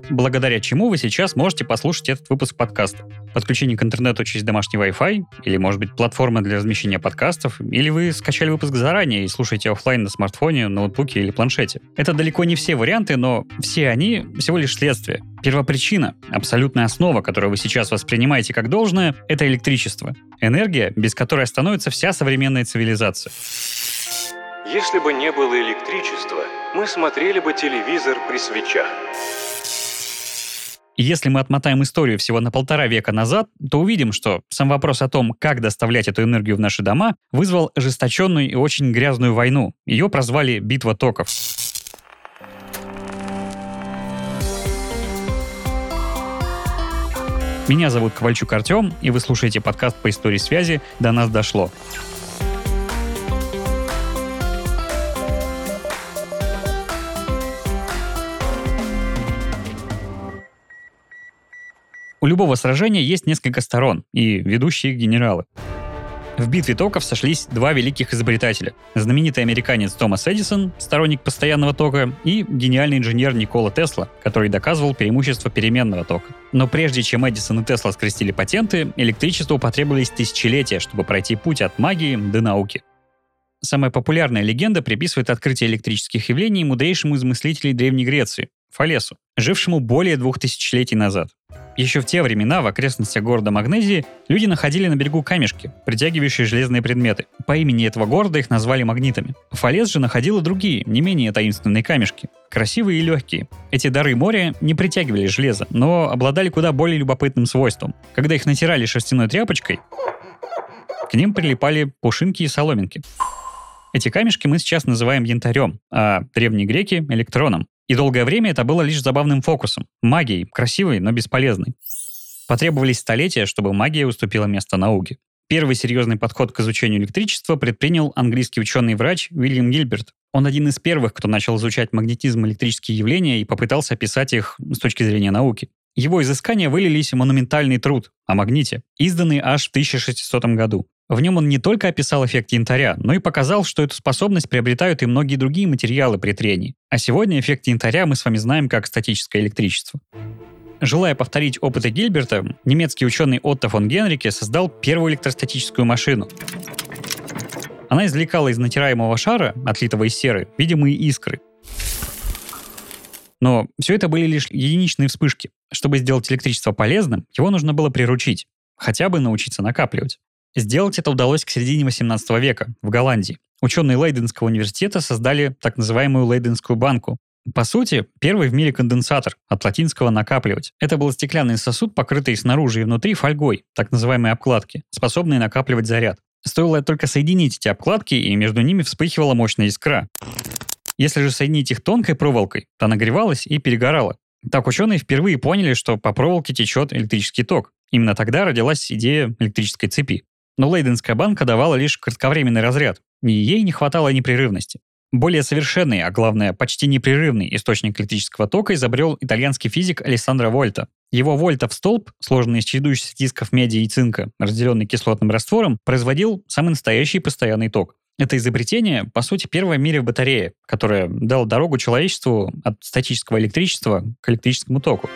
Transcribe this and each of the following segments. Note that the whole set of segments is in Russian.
благодаря чему вы сейчас можете послушать этот выпуск подкаста. Подключение к интернету через домашний Wi-Fi, или, может быть, платформа для размещения подкастов, или вы скачали выпуск заранее и слушаете офлайн на смартфоне, ноутбуке или планшете. Это далеко не все варианты, но все они всего лишь следствие. Первопричина, абсолютная основа, которую вы сейчас воспринимаете как должное, это электричество. Энергия, без которой становится вся современная цивилизация. Если бы не было электричества, мы смотрели бы телевизор при свечах. И если мы отмотаем историю всего на 1,5 века назад, то увидим, что сам вопрос о том, как доставлять эту энергию в наши дома, вызвал ожесточенную и очень грязную войну. Ее прозвали «Битва токов». Меня зовут Ковальчук Артем, и вы слушаете подкаст по истории связи «До нас дошло». У любого сражения есть несколько сторон и ведущие их генералы. В битве токов сошлись два великих изобретателя. Знаменитый американец Томас Эдисон, сторонник постоянного тока, и гениальный инженер Никола Тесла, который доказывал преимущество переменного тока. Но прежде чем Эдисон и Тесла скрестили патенты, электричеству потребовались тысячелетия, чтобы пройти путь от магии до науки. Самая популярная легенда приписывает открытие электрических явлений мудрейшему из мыслителей Древней Греции – Фалесу, жившему более 2000 летий назад. Еще в те времена в окрестностях города Магнезии люди находили на берегу камешки, притягивающие железные предметы. По имени этого города их назвали магнитами. Фалес же находила другие, не менее таинственные камешки, красивые и легкие. Эти дары моря не притягивали железо, но обладали куда более любопытным свойством. Когда их натирали шерстяной тряпочкой, к ним прилипали пушинки и соломинки. Эти камешки мы сейчас называем янтарем, а древние греки — электроном. И долгое время это было лишь забавным фокусом, магией, красивой, но бесполезной. Потребовались столетия, чтобы магия уступила место науке. Первый серьезный подход к изучению электричества предпринял английский ученый-врач Уильям Гильберт. Он один из первых, кто начал изучать магнетизм и электрические явления и попытался описать их с точки зрения науки. Его изыскания вылились в монументальный труд о магните, изданный аж в 1600 году. В нем он не только описал эффект янтаря, но и показал, что эту способность приобретают и многие другие материалы при трении. А сегодня эффект янтаря мы с вами знаем как статическое электричество. Желая повторить опыты Гильберта, немецкий ученый Отто фон Генрике создал первую электростатическую машину. Она извлекала из натираемого шара, отлитого из серы, видимые искры. Но все это были лишь единичные вспышки. Чтобы сделать электричество полезным, его нужно было приручить, хотя бы научиться накапливать. Сделать это удалось к середине 18 века в Голландии. Ученые Лейденского университета создали так называемую Лейденскую банку. По сути, первый в мире конденсатор, от латинского «накапливать». Это был стеклянный сосуд, покрытый снаружи и внутри фольгой, так называемые обкладки, способные накапливать заряд. Стоило только соединить эти обкладки, и между ними вспыхивала мощная искра. Если же соединить их тонкой проволокой, то нагревалась и перегорала. Так ученые впервые поняли, что по проволоке течет электрический ток. Именно тогда родилась идея электрической цепи. Но Лейденская банка давала лишь кратковременный разряд, и ей не хватало непрерывности. Более совершенный, а главное, почти непрерывный источник электрического тока изобрел итальянский физик Алессандро Вольта. Его вольтов столб, сложенный из чередующихся дисков меди и цинка, разделенный кислотным раствором, производил самый настоящий постоянный ток. Это изобретение, по сути, первая в мире батарея, которая дала дорогу человечеству от статического электричества к электрическому току.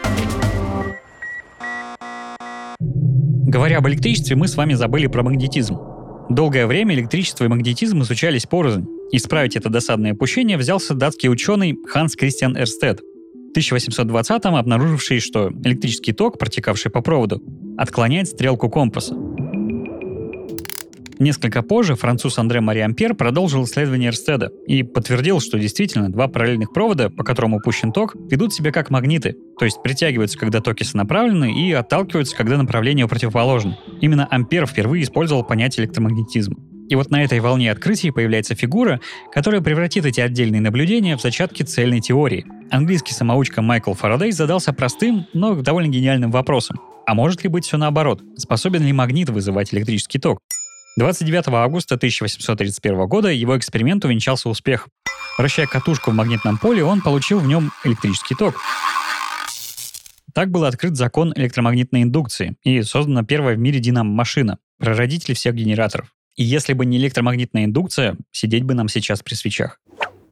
Говоря об электричестве, мы с вами забыли про магнетизм. Долгое время электричество и магнетизм изучались порознь. Исправить это досадное упущение взялся датский ученый Ханс Кристиан Эрстед, в 1820-м обнаруживший, что электрический ток, протекавший по проводу, отклоняет стрелку компаса. Несколько позже француз Андре Мари Ампер продолжил исследование Эрстеда и подтвердил, что действительно два параллельных провода, по которым пущен ток, ведут себя как магниты, то есть притягиваются, когда токи сонаправлены, и отталкиваются, когда направление противоположно. Именно Ампер впервые использовал понятие электромагнетизма. И вот на этой волне открытий появляется фигура, которая превратит эти отдельные наблюдения в зачатки цельной теории. Английский самоучка Майкл Фарадей задался простым, но довольно гениальным вопросом. А может ли быть все наоборот? Способен ли магнит вызывать электрический ток? 29 августа 1831 года его эксперимент увенчался успехом. Вращая катушку в магнитном поле, он получил в нем электрический ток. Так был открыт закон электромагнитной индукции и создана первая в мире динамо-машина, прародитель всех генераторов. И если бы не электромагнитная индукция, сидеть бы нам сейчас при свечах.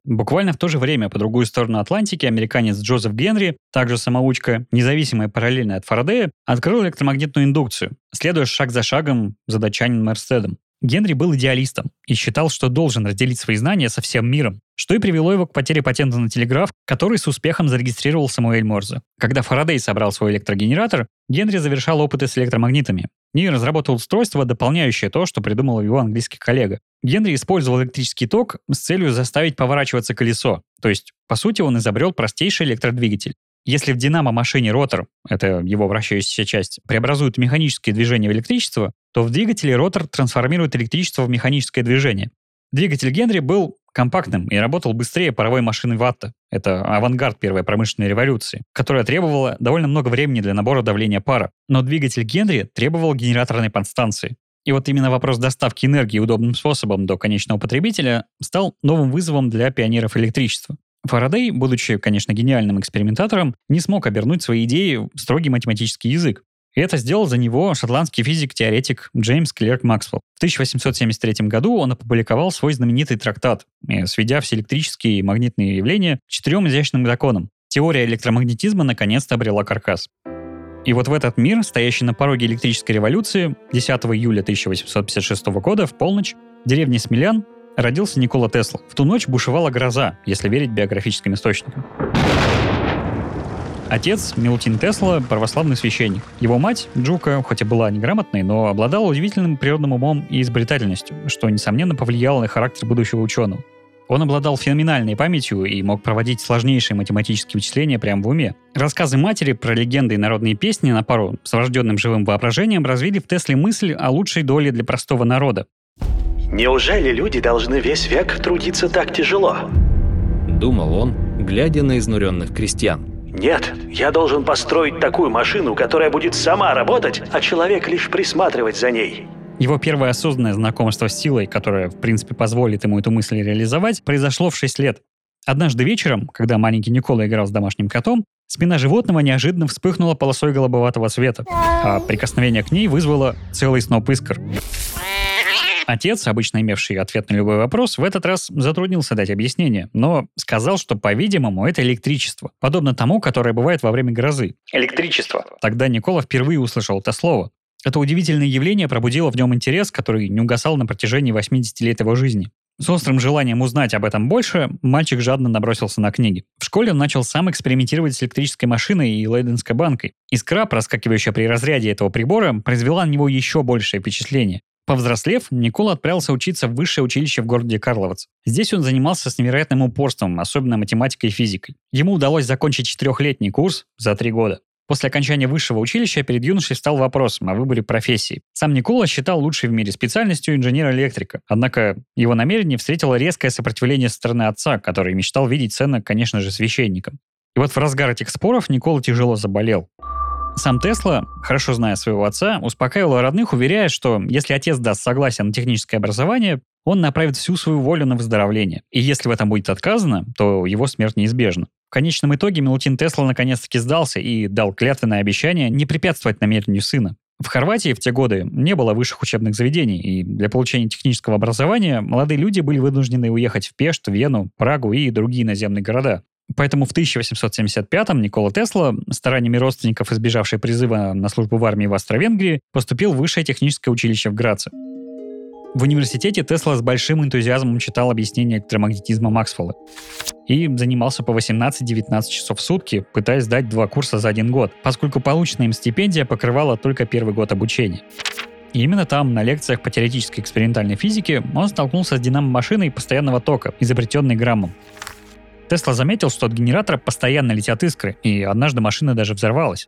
Буквально в то же время по другую сторону Атлантики американец Джозеф Генри, также самоучка, независимый параллельно от Фарадея, открыл электромагнитную индукцию, следуя шаг за шагом за датчанином Эрстедом. Генри был идеалистом и считал, что должен разделить свои знания со всем миром, что и привело его к потере патента на телеграф, который с успехом зарегистрировал Самуэль Морзе. Когда Фарадей собрал свой электрогенератор, Генри завершал опыты с электромагнитами и разработал устройство, дополняющее то, что придумал его английский коллега. Генри использовал электрический ток с целью заставить поворачиваться колесо, то есть, по сути, он изобрел простейший электродвигатель. Если в динамо-машине ротор, это его вращающаяся часть, преобразует механическое движение в электричество, то в двигателе ротор трансформирует электричество в механическое движение. Двигатель Генри был компактным и работал быстрее паровой машины Ватта. Это авангард первой промышленной революции, которая требовала довольно много времени для набора давления пара. Но двигатель Генри требовал генераторной подстанции. И вот именно вопрос доставки энергии удобным способом до конечного потребителя стал новым вызовом для пионеров электричества. Фарадей, будучи, конечно, гениальным экспериментатором, не смог обернуть свои идеи в строгий математический язык. И это сделал за него шотландский физик-теоретик Джеймс Клерк Максвелл. В 1873 году он опубликовал свой знаменитый трактат, сведя все электрические и магнитные явления к 4 изящным законам. Теория электромагнетизма наконец-то обрела каркас. И вот в этот мир, стоящий на пороге электрической революции, 10 июля 1856 года в полночь в деревне Смелян родился Никола Тесла. В ту ночь бушевала гроза, если верить биографическим источникам. Отец, Милутин Тесла, православный священник. Его мать, Джука, хоть и была неграмотной, но обладала удивительным природным умом и изобретательностью, что, несомненно, повлияло на характер будущего ученого. Он обладал феноменальной памятью и мог проводить сложнейшие математические вычисления прямо в уме. Рассказы матери про легенды и народные песни на пару с врожденным живым воображением развили в Тесле мысль о лучшей доле для простого народа. «Неужели люди должны весь век трудиться так тяжело?» Думал он, глядя на изнуренных крестьян. «Нет, я должен построить такую машину, которая будет сама работать, а человек лишь присматривать за ней». Его первое осознанное знакомство с силой, которое, в принципе, позволит ему эту мысль реализовать, произошло в 6 лет. Однажды вечером, когда маленький Никола играл с домашним котом, спина животного неожиданно вспыхнула полосой голубоватого цвета, а прикосновение к ней вызвало целый сноп искр. Отец, обычно имевший ответ на любой вопрос, в этот раз затруднился дать объяснение, но сказал, что, по-видимому, это электричество, подобно тому, которое бывает во время грозы. Электричество. Тогда Никола впервые услышал это слово. Это удивительное явление пробудило в нем интерес, который не угасал на протяжении 80 лет его жизни. С острым желанием узнать об этом больше, мальчик жадно набросился на книги. В школе он начал сам экспериментировать с электрической машиной и лейденской банкой. Искра, проскакивающая при разряде этого прибора, произвела на него еще большее впечатление. Повзрослев, Никола отправился учиться в высшее училище в городе Карловец. Здесь он занимался с невероятным упорством, особенно математикой и физикой. Ему удалось закончить 4-летний курс за 3 года. После окончания высшего училища перед юношей встал вопрос о выборе профессии. Сам Никола считал лучшей в мире специальностью инженера-электрика. Однако его намерение встретило резкое сопротивление со стороны отца, который мечтал видеть сына, конечно же, священником. И вот в разгар этих споров Никола тяжело заболел. Сам Тесла, хорошо зная своего отца, успокаивал родных, уверяя, что если отец даст согласие на техническое образование, он направит всю свою волю на выздоровление. И если в этом будет отказано, то его смерть неизбежна. В конечном итоге Милутин Тесла наконец-таки сдался и дал клятвенное обещание не препятствовать намерению сына. В Хорватии в те годы не было высших учебных заведений, и для получения технического образования молодые люди были вынуждены уехать в Пешт, Вену, Прагу и другие иноземные города. Поэтому в 1875-м Никола Тесла, стараниями родственников, избежавший призыва на службу в армии в Австро-Венгрии, поступил в высшее техническое училище в Граце. В университете Тесла с большим энтузиазмом читал объяснения электромагнетизма Максвелла и занимался по 18-19 часов в сутки, пытаясь сдать 2 курса за 1 год, поскольку полученная им стипендия покрывала только первый год обучения. И именно там, на лекциях по теоретической экспериментальной физике, он столкнулся с динамо-машиной постоянного тока, изобретенной Граммом. Тесла заметил, что от генератора постоянно летят искры, и однажды машина даже взорвалась.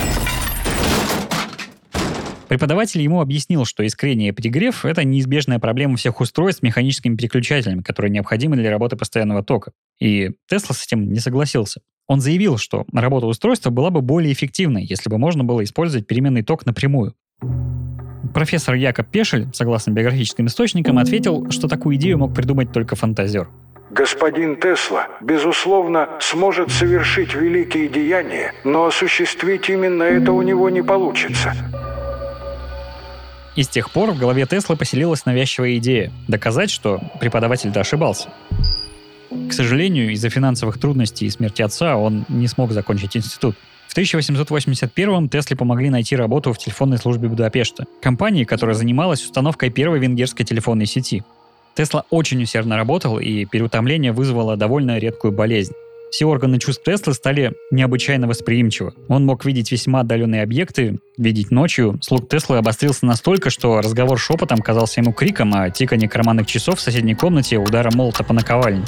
Преподаватель ему объяснил, что искрение и перегрев — это неизбежная проблема всех устройств с механическими переключателями, которые необходимы для работы постоянного тока. И Тесла с этим не согласился. Он заявил, что работа устройства была бы более эффективной, если бы можно было использовать переменный ток напрямую. Профессор Якоб Пешель, согласно биографическим источникам, ответил, что такую идею мог придумать только фантазер. Господин Тесла, безусловно, сможет совершить великие деяния, но осуществить именно это у него не получится. И с тех пор в голове Теслы поселилась навязчивая идея – доказать, что преподаватель-то ошибался. К сожалению, из-за финансовых трудностей и смерти отца он не смог закончить институт. В 1881-м Тесле помогли найти работу в телефонной службе Будапешта, компании, которая занималась установкой первой венгерской телефонной сети. Тесла очень усердно работал, и переутомление вызвало довольно редкую болезнь. Все органы чувств Теслы стали необычайно восприимчивы. Он мог видеть весьма отдаленные объекты, видеть ночью. Слух Теслы обострился настолько, что разговор шепотом казался ему криком, а тиканье карманных часов в соседней комнате ударом молота по наковальне.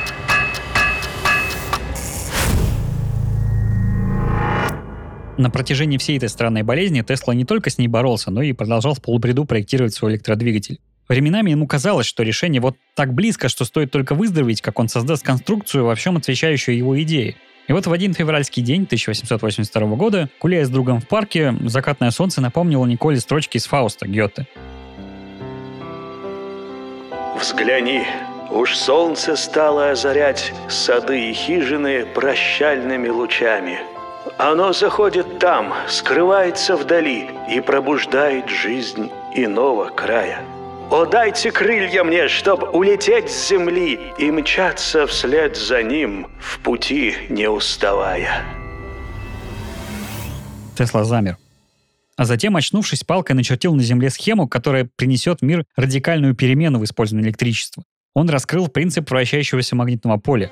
На протяжении всей этой странной болезни Тесла не только с ней боролся, но и продолжал в полубреду проектировать свой электродвигатель. Временами ему казалось, что решение вот так близко, что стоит только выздороветь, как он создаст конструкцию, во всем отвечающую его идее. И вот в один февральский день 1882 года, гуляя с другом в парке, закатное солнце напомнило Николе строчки из Фауста Гёте. Взгляни, уж солнце стало озарять сады и хижины прощальными лучами. Оно заходит там, скрывается вдали и пробуждает жизнь иного края. О, дайте крылья мне, чтоб улететь с земли и мчаться вслед за ним, в пути не уставая. Тесла замер. А затем, очнувшись, палкой начертил на земле схему, которая принесет в мир радикальную перемену в использовании электричества. Он раскрыл принцип вращающегося магнитного поля.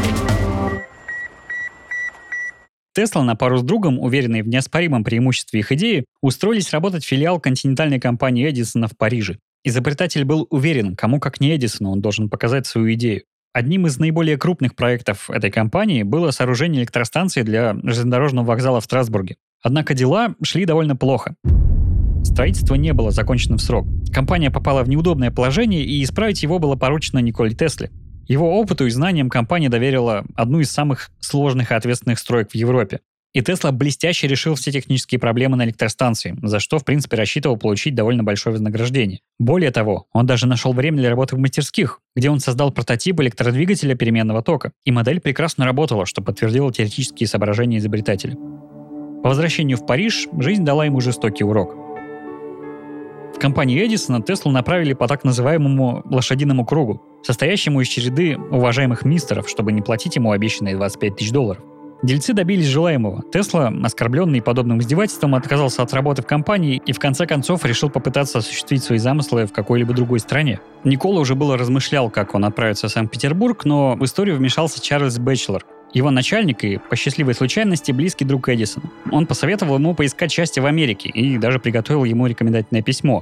Тесла на пару с другом, уверенные в неоспоримом преимуществе их идеи, устроились работать в филиал континентальной компании Эдисона в Париже. Изобретатель был уверен, кому как не Эдисону он должен показать свою идею. Одним из наиболее крупных проектов этой компании было сооружение электростанции для железнодорожного вокзала в Страсбурге. Однако дела шли довольно плохо. Строительство не было закончено в срок. Компания попала в неудобное положение, и исправить его было поручено Николе Тесле. Его опыту и знаниям компания доверила одну из самых сложных и ответственных строек в Европе. И Тесла блестяще решил все технические проблемы на электростанции, за что, в принципе, рассчитывал получить довольно большое вознаграждение. Более того, он даже нашел время для работы в мастерских, где он создал прототип электродвигателя переменного тока. И модель прекрасно работала, что подтвердило теоретические соображения изобретателя. По возвращению в Париж жизнь дала ему жестокий урок. В компании Эдисона Теслу направили по так называемому «лошадиному кругу», состоящему из череды уважаемых мистеров, чтобы не платить ему обещанные $25 000. Дельцы добились желаемого. Тесла, оскорбленный подобным издевательством, отказался от работы в компании и в конце концов решил попытаться осуществить свои замыслы в какой-либо другой стране. Никола уже было размышлял, как он отправится в Санкт-Петербург, но в историю вмешался Чарльз Бэтчелор, его начальник и, по счастливой случайности, близкий друг Эдисона. Он посоветовал ему поискать счастье в Америке и даже приготовил ему рекомендательное письмо.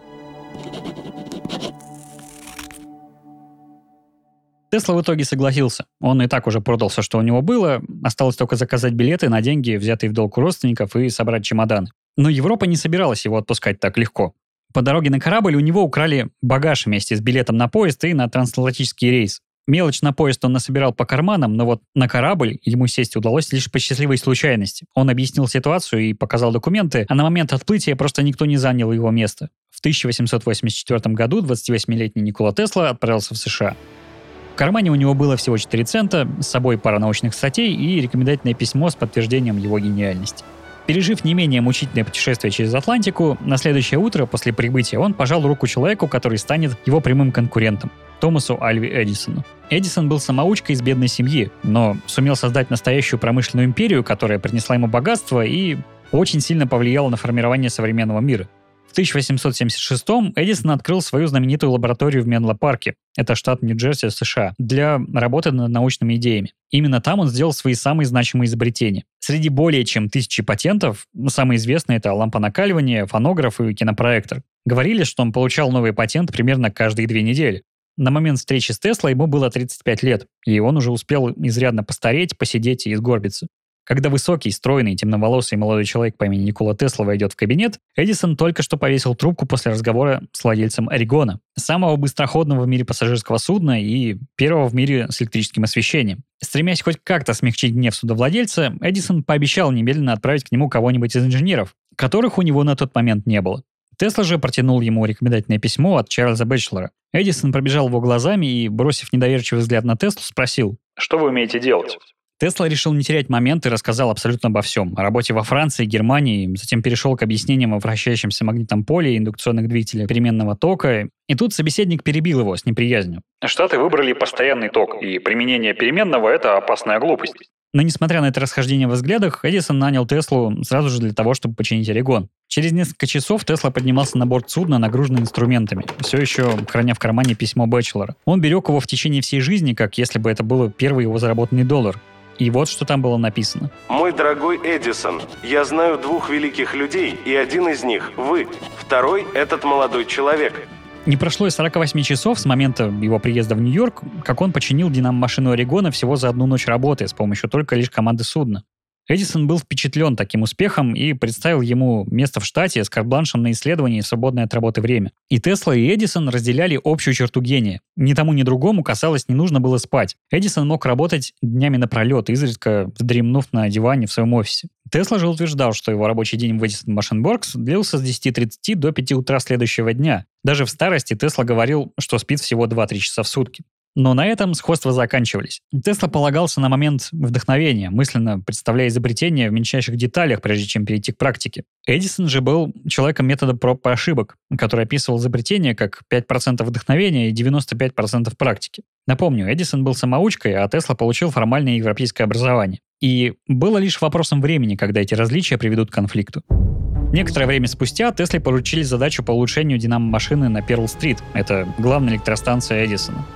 Тесла в итоге согласился. Он и так уже продал все, что у него было, осталось только заказать билеты на деньги, взятые в долг у родственников, и собрать чемоданы. Но Европа не собиралась его отпускать так легко. По дороге на корабль у него украли багаж вместе с билетом на поезд и на трансатлантический рейс. Мелочь на поезд он насобирал по карманам, но вот на корабль ему сесть удалось лишь по счастливой случайности. Он объяснил ситуацию и показал документы, а на момент отплытия просто никто не занял его место. В 1884 году 28-летний Никола Тесла отправился в США. В кармане у него было всего 4 цента, с собой пара научных статей и рекомендательное письмо с подтверждением его гениальности. Пережив не менее мучительное путешествие через Атлантику, на следующее утро после прибытия он пожал руку человеку, который станет его прямым конкурентом – Томасу Альве Эдисону. Эдисон был самоучкой из бедной семьи, но сумел создать настоящую промышленную империю, которая принесла ему богатство и очень сильно повлияла на формирование современного мира. В 1876-м Эдисон открыл свою знаменитую лабораторию в Менло-парке, это штат Нью-Джерси, США, для работы над научными идеями. Именно там он сделал свои самые значимые изобретения. Среди более чем 1000 патентов, самые известные — это лампа накаливания, фонограф и кинопроектор. Говорили, что он получал новый патент примерно каждые 2 недели. На момент встречи с Теслой ему было 35 лет, и он уже успел изрядно постареть, посидеть и сгорбиться. Когда высокий, стройный, темноволосый молодой человек по имени Никола Тесла войдет в кабинет, Эдисон только что повесил трубку после разговора с владельцем Орегона, самого быстроходного в мире пассажирского судна и первого в мире с электрическим освещением. Стремясь хоть как-то смягчить гнев судовладельца, Эдисон пообещал немедленно отправить к нему кого-нибудь из инженеров, которых у него на тот момент не было. Тесла же протянул ему рекомендательное письмо от Чарльза Бэтчелора. Эдисон пробежал его глазами и, бросив недоверчивый взгляд на Теслу, спросил: «Что вы умеете делать?» Тесла решил не терять момент и рассказал абсолютно обо всем. О работе во Франции, Германии, затем перешел к объяснениям о вращающемся магнитном поле, индукционных двигателях переменного тока. И тут собеседник перебил его с неприязнью. Штаты выбрали постоянный ток, и применение переменного – это опасная глупость. Но несмотря на это расхождение во взглядах, Эдисон нанял Теслу сразу же для того, чтобы починить Орегон. Через несколько часов Тесла поднимался на борт судна, нагруженный инструментами, все еще храня в кармане письмо бэчелора. Он берег его в течение всей жизни, как если бы это был первый его заработанный $1. И вот что там было написано. «Мой дорогой Эдисон, я знаю 2 великих людей, и один из них – вы. Второй – этот молодой человек». Не прошло и 48 часов с момента его приезда в Нью-Йорк, как он починил динамо-машину Орегона всего за одну ночь работы с помощью только лишь команды судна. Эдисон был впечатлен таким успехом и представил ему место в штате с карт-бланшем на исследование и свободное от работы время. И Тесла, и Эдисон разделяли общую черту гения. Ни тому, ни другому, казалось, не нужно было спать. Эдисон мог работать днями напролет, изредка вздремнув на диване в своем офисе. Тесла же утверждал, что его рабочий день в Edison Machine Works длился с 10:30 до 5 утра следующего дня. Даже в старости Тесла говорил, что спит всего 2-3 часа в сутки. Но на этом сходства заканчивались. Тесла полагался на момент вдохновения, мысленно представляя изобретение в мельчайших деталях, прежде чем перейти к практике. Эдисон же был человеком метода проб и ошибок, который описывал изобретение как 5% вдохновения и 95% практики. Напомню, Эдисон был самоучкой, а Тесла получил формальное европейское образование. И было лишь вопросом времени, когда эти различия приведут к конфликту. Некоторое время спустя Тесле поручили задачу по улучшению динамо-машины на Перл-стрит. Это главная электростанция Эдисона.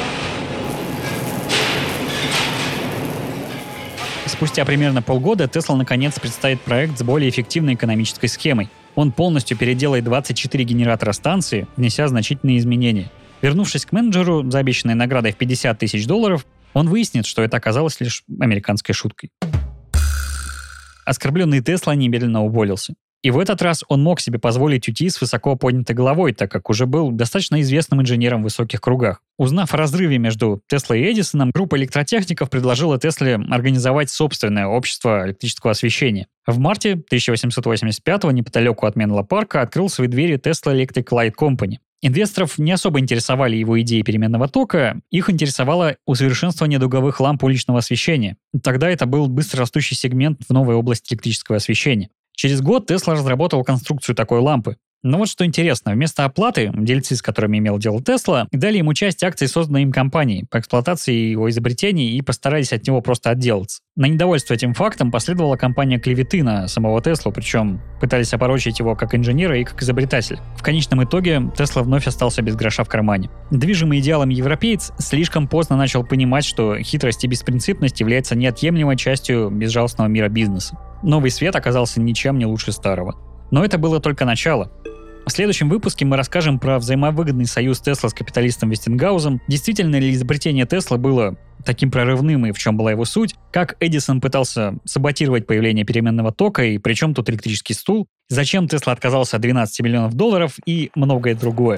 Спустя примерно полгода Тесла наконец представит проект с более эффективной экономической схемой. Он полностью переделает 24 генератора станции, внеся значительные изменения. Вернувшись к менеджеру за обещанной наградой в $50 тысяч, он выяснит, что это оказалось лишь американской шуткой. Оскорбленный Тесла немедленно уволился. И в этот раз он мог себе позволить уйти с высоко поднятой головой, так как уже был достаточно известным инженером в высоких кругах. Узнав о разрыве между Теслой и Эдисоном, группа электротехников предложила Тесле организовать собственное общество электрического освещения. В марте 1885-го неподалеку от Менло-парка открыл свои двери Tesla Electric Light Company. Инвесторов не особо интересовали его идеи переменного тока, их интересовало усовершенствование дуговых ламп уличного освещения. Тогда это был быстрорастущий сегмент в новой области электрического освещения. Через год Тесла разработал конструкцию такой лампы. Но вот что интересно, вместо оплаты дельцы, с которыми имел дело Тесла, дали ему часть акций созданной им компании по эксплуатации его изобретений и постарались от него просто отделаться. На недовольство этим фактом последовала кампания клеветы на самого Теслу, причем пытались опорочить его как инженера и как изобретателя. В конечном итоге Тесла вновь остался без гроша в кармане. Движимый идеалом европеец слишком поздно начал понимать, что хитрость и беспринципность является неотъемлемой частью безжалостного мира бизнеса. Новый свет оказался ничем не лучше старого. Но это было только начало. В следующем выпуске мы расскажем про взаимовыгодный союз Тесла с капиталистом Вестингаузом, действительно ли изобретение Тесла было таким прорывным и в чем была его суть, как Эдисон пытался саботировать появление переменного тока и при чем тут электрический стул, зачем Тесла отказался от $12 миллионов и многое другое.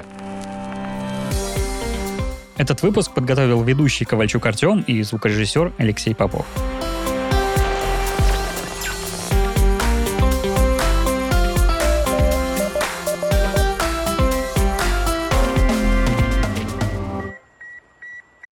Этот выпуск подготовил ведущий Ковальчук Артем и звукорежиссер Алексей Попов.